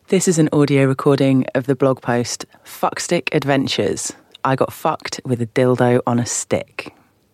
This is an audio recording of the blog post, Fuckstick Adventures. I got fucked with a dildo on a stick.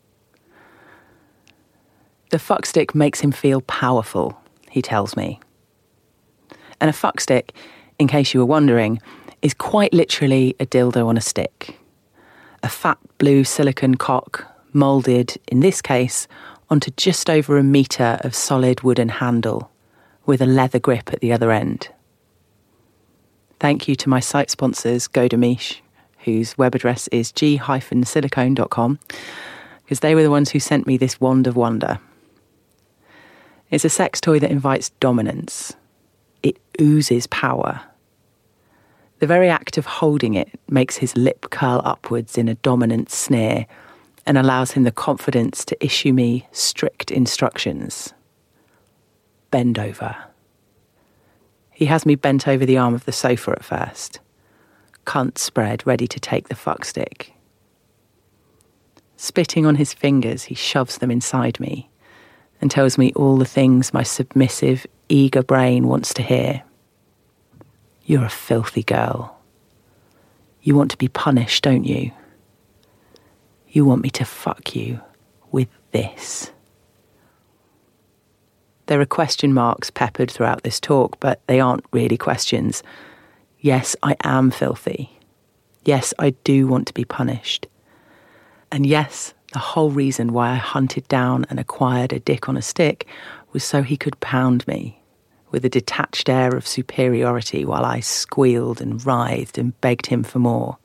The fuckstick makes him feel powerful, he tells me. And a fuckstick, in case you were wondering, is quite literally a dildo on a stick. A fat blue silicone cock moulded, in this case, onto just over a metre of solid wooden handle, with a leather grip at the other end. Thank you to my site sponsors, Godamish, whose web address is g-silicone.com, because they were the ones who sent me this wand of wonder. It's a sex toy that invites dominance. It oozes power. The very act of holding it makes his lip curl upwards in a dominant sneer and allows him the confidence to issue me strict instructions. Bend over. He has me bent over the arm of the sofa at first, cunt spread, ready to take the fuckstick. Spitting on his fingers, he shoves them inside me and tells me all the things my submissive, eager brain wants to hear. You're a filthy girl. You want to be punished, don't you? You want me to fuck you with this. There are question marks peppered throughout this talk, but they aren't really questions. Yes, I am filthy. Yes, I do want to be punished. And yes, the whole reason why I hunted down and acquired a dick on a stick was so he could pound me with a detached air of superiority while I squealed and writhed and begged him for more.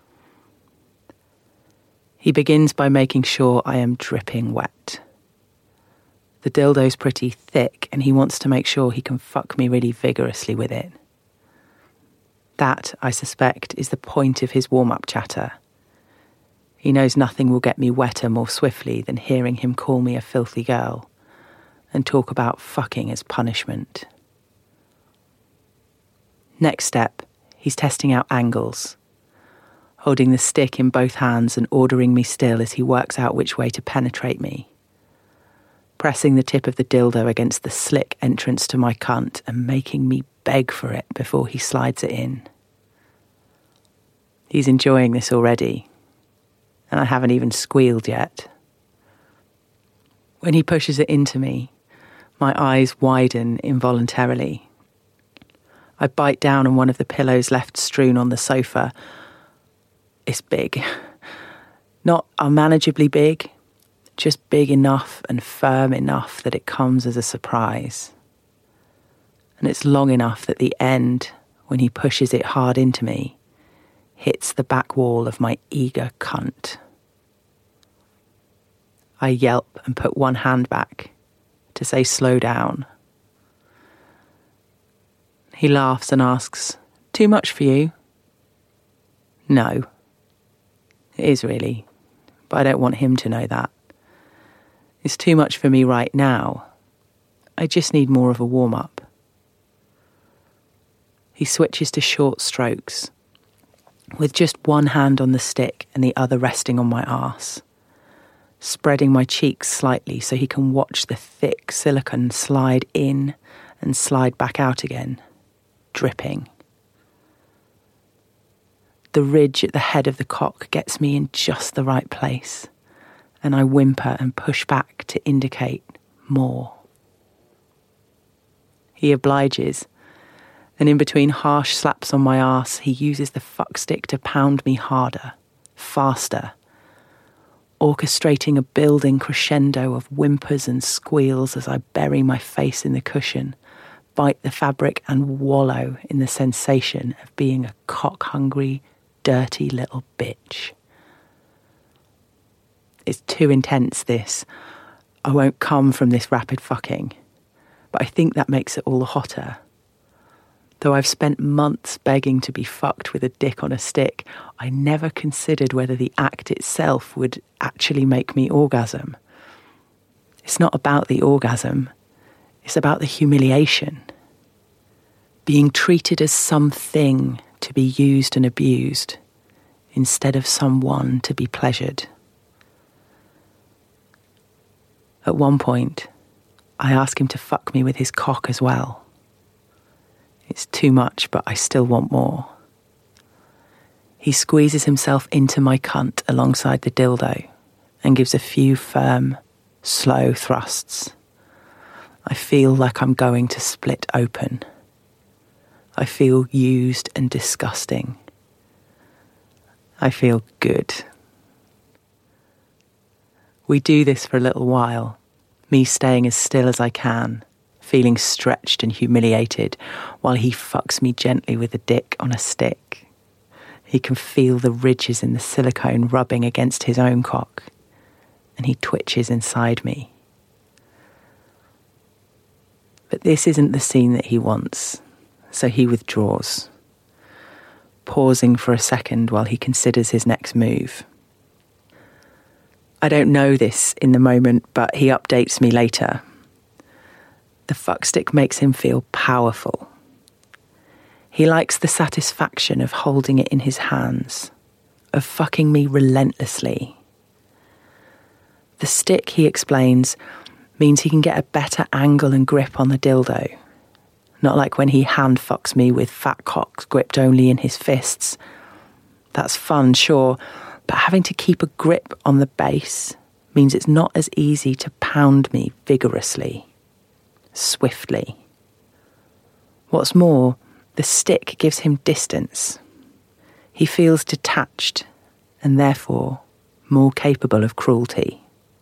He begins by making sure I am dripping wet. The dildo's pretty thick and he wants to make sure he can fuck me really vigorously with it. That, I suspect, is the point of his warm-up chatter. He knows nothing will get me wetter more swiftly than hearing him call me a filthy girl and talk about fucking as punishment. Next step, he's testing out angles, holding the stick in both hands and ordering me still as he works out which way to penetrate me, pressing the tip of the dildo against the slick entrance to my cunt and making me beg for it before he slides it in. He's enjoying this already, and I haven't even squealed yet. When he pushes it into me, my eyes widen involuntarily. I bite down on one of the pillows left strewn on the sofa. It's big. Not unmanageably big, just big enough and firm enough that it comes as a surprise. And it's long enough that the end, when he pushes it hard into me, hits the back wall of my eager cunt. I yelp and put one hand back to say slow down. He laughs and asks, "Too much for you?" No. It is really, but I don't want him to know that. It's too much for me right now. I just need more of a warm-up. He switches to short strokes, with just one hand on the stick and the other resting on my arse, spreading my cheeks slightly so he can watch the thick silicone slide in and slide back out again, dripping. The ridge at the head of the cock gets me in just the right place, and I whimper and push back to indicate more. He obliges, and in between harsh slaps on my arse, he uses the fuckstick to pound me harder, faster, orchestrating a building crescendo of whimpers and squeals as I bury my face in the cushion, bite the fabric and wallow in the sensation of being a cock-hungry, dirty little bitch. It's too intense, this. I won't come from this rapid fucking. But I think that makes it all the hotter. Though I've spent months begging to be fucked with a dick on a stick, I never considered whether the act itself would actually make me orgasm. It's not about the orgasm. It's about the humiliation. Being treated as something to be used and abused, instead of someone to be pleasured. At one point, I ask him to fuck me with his cock as well. It's too much, but I still want more. He squeezes himself into my cunt alongside the dildo and gives a few firm, slow thrusts. I feel like I'm going to split open. I feel used and disgusting. I feel good. We do this for a little while, me staying as still as I can, feeling stretched and humiliated, while he fucks me gently with a dick on a stick. He can feel the ridges in the silicone rubbing against his own cock, and he twitches inside me. But this isn't the scene that he wants, so he withdraws, pausing for a second while he considers his next move. I don't know this in the moment, but he updates me later. The fuckstick makes him feel powerful. He likes the satisfaction of holding it in his hands, of fucking me relentlessly. The stick, he explains, means he can get a better angle and grip on the dildo. Not like when he hand fucks me with fat cocks gripped only in his fists. That's fun, sure, but having to keep a grip on the base means it's not as easy to pound me vigorously, swiftly. What's more, the stick gives him distance. He feels detached and therefore more capable of cruelty.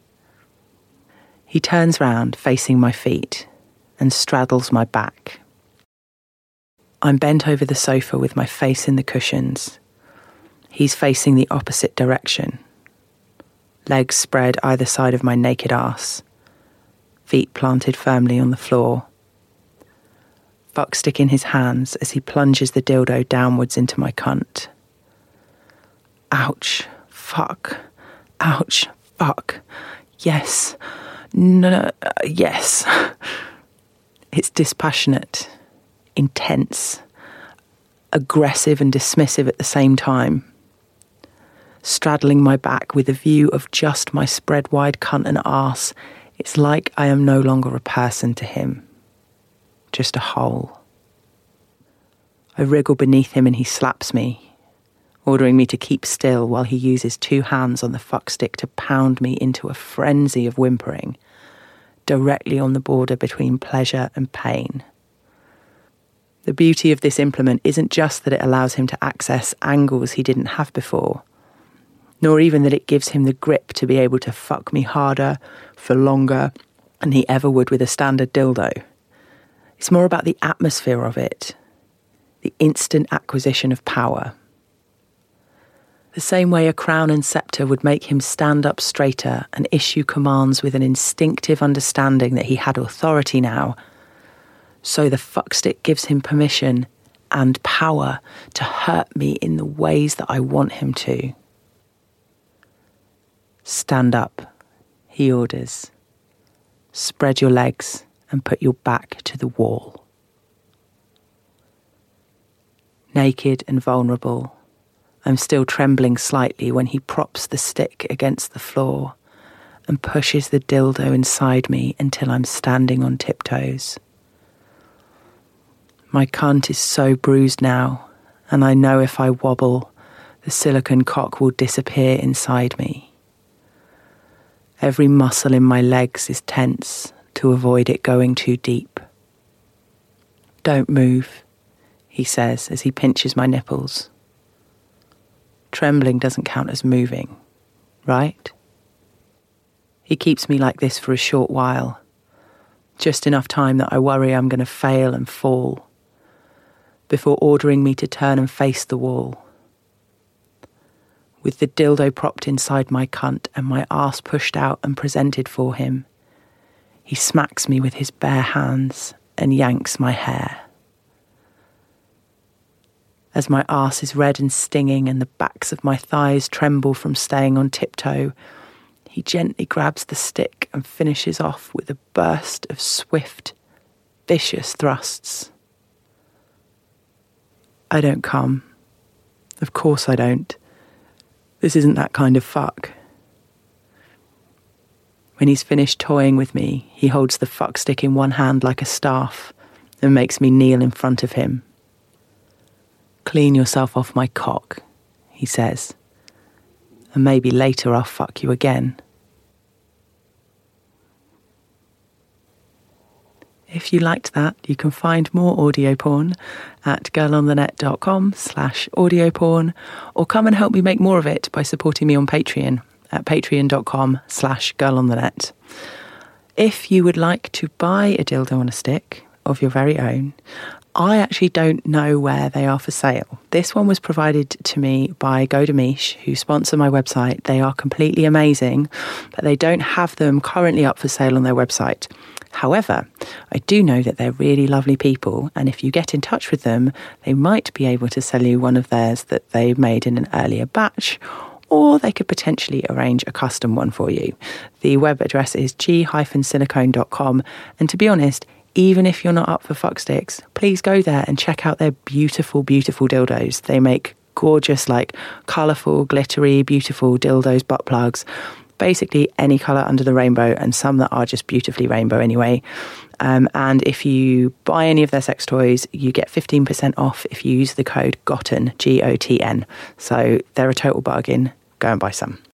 He turns round, facing my feet, and straddles my back. I'm bent over the sofa with my face in the cushions. He's facing the opposite direction. Legs spread either side of my naked arse. Feet planted firmly on the floor. Fuckstick in his hands as he plunges the dildo downwards into my cunt. Ouch. Fuck. Ouch. Fuck. Yes. No. Yes. It's dispassionate, intense, aggressive and dismissive at the same time. Straddling my back with a view of just my spread-wide cunt and arse, it's like I am no longer a person to him. Just a hole. I wriggle beneath him and he slaps me, ordering me to keep still while he uses 2 hands on the fuckstick to pound me into a frenzy of whimpering, directly on the border between pleasure and pain. The beauty of this implement isn't just that it allows him to access angles he didn't have before, nor even that it gives him the grip to be able to fuck me harder, for longer, than he ever would with a standard dildo. It's more about the atmosphere of it, the instant acquisition of power. The same way a crown and sceptre would make him stand up straighter and issue commands with an instinctive understanding that he had authority now, so the fuckstick gives him permission and power to hurt me in the ways that I want him to. Stand up, he orders. Spread your legs and put your back to the wall. Naked and vulnerable, I'm still trembling slightly when he props the stick against the floor and pushes the dildo inside me until I'm standing on tiptoes. My cunt is so bruised now, and I know if I wobble, the silicone cock will disappear inside me. Every muscle in my legs is tense to avoid it going too deep. Don't move, he says as he pinches my nipples. Trembling doesn't count as moving, right? He keeps me like this for a short while, just enough time that I worry I'm going to fail and fall, before ordering me to turn and face the wall. With the dildo propped inside my cunt and my arse pushed out and presented for him, he smacks me with his bare hands and yanks my hair. As my arse is red and stinging and the backs of my thighs tremble from staying on tiptoe, he gently grabs the stick and finishes off with a burst of swift, vicious thrusts. I don't come. Of course I don't. This isn't that kind of fuck. When he's finished toying with me, he holds the fuckstick in one hand like a staff and makes me kneel in front of him. "Clean yourself off my cock," he says, "and maybe later I'll fuck you again." If you liked that, you can find more audio porn at girlonthenet.com/audio porn, or come and help me make more of it by supporting me on Patreon at patreon.com/girlonthenet. If you would like to buy a dildo on a stick of your very own, I actually don't know where they are for sale. This one was provided to me by Godemiche, who sponsor my website. They are completely amazing, but they don't have them currently up for sale on their website. However, I do know that they're really lovely people, and if you get in touch with them, they might be able to sell you one of theirs that they made in an earlier batch, or they could potentially arrange a custom one for you. The web address is g-silicone.com, and to be honest, even if you're not up for fuck sticks, please go there and check out their beautiful, beautiful dildos. They make gorgeous, like colourful, glittery, beautiful dildos, butt plugs, basically any colour under the rainbow, and some that are just beautifully rainbow anyway. And if you buy any of their sex toys, you get 15% off if you use the code GOTTEN, G-O-T-N. So they're a total bargain. Go and buy some.